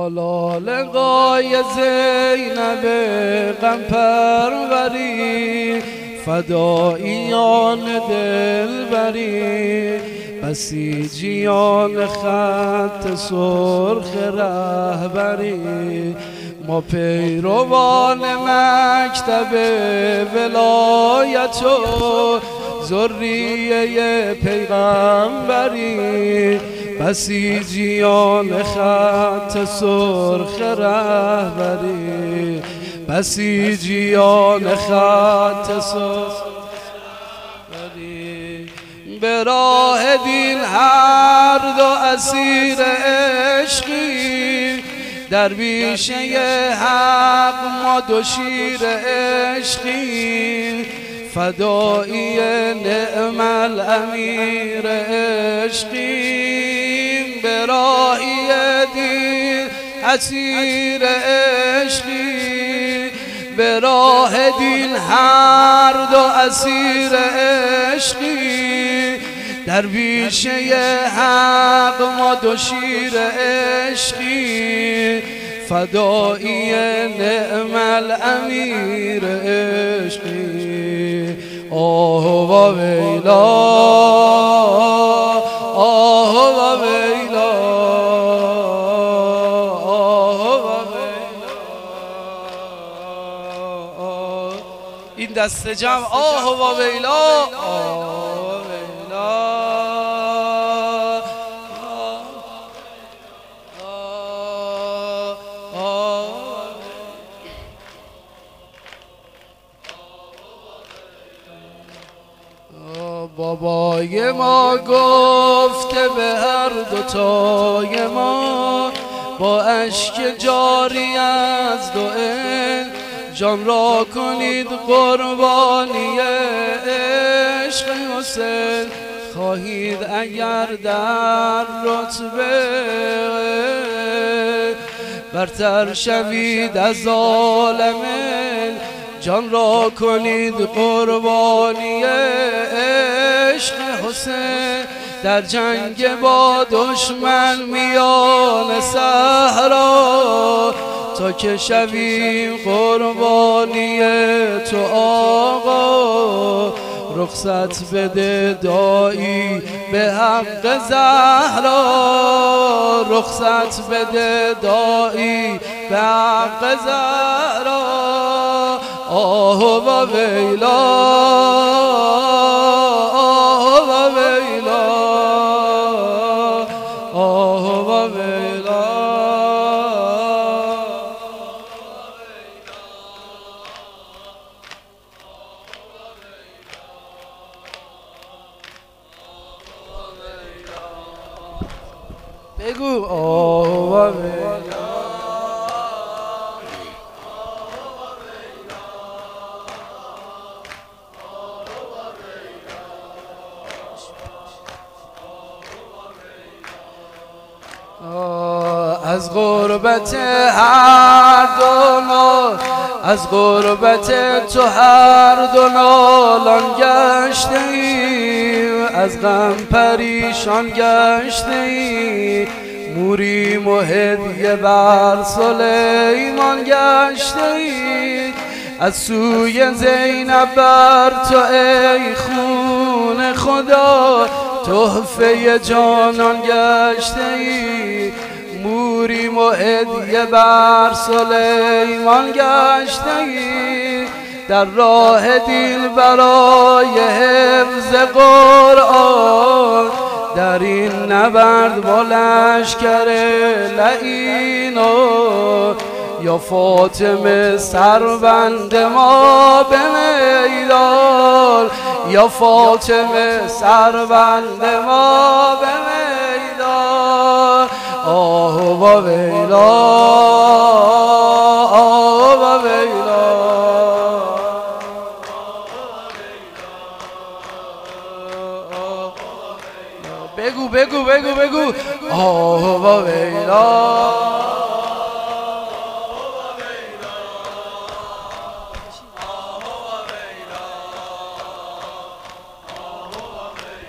لقای زینب غم پروری فداییان دلبری بسیجیان خط سرخ رهبری ما پیروان مکتب ولایت و ذریه پیغمبری بسیجیان خط سرخ رهبری بسیجیان خط سرخ رهبری به راه دین هر دو اسیر عشقی درویشه حق ما دو شیر عشقی فدایی نعم الامیر عشقی به راهی دین اسیر عشقی به راه دین هر دو اسیر عشقی درویشه حق ما دو شیر عشقی فدایی نعم الامیر عشقی آه و ویلا آه و ویلا آه و ویلا این دست جمع آه و ویلا بابای ما گفته به هر دوتای ما با اشک جاری از دو جان را کنید قربانی عشق حسین خواهید اگر در رتبه برتر شوید از عالمین جان را کنید قربانی عشق حسین در جنگ با دشمن میان صحرا تا که شویم قربانی تو آقا رخصت بده دایی به حق زهرا رخصت بده دایی به حق زهرا آه و ویلا آه و ویلا آه و ویلا بگو آه و ویلا از غربت هر دو نال از غربت تو هر دو نالان گشته ایم از غم پریشان گشته ایم موریم و هدیه بر سلیمان گشته ایم از سوی زینب بر تو ای خون خدا تحفه جانان گشته ای موریم و هدیه بر سلیمان گشته ای در راه دین برای حفظ قرآن در این نبرد با لشکر لعین یا فاطمه سربند ما به میدان یا فاطمه سربند ما به میدان آه و ویلا آه و ویلا بگو بگو بگو بگو آه و ویلا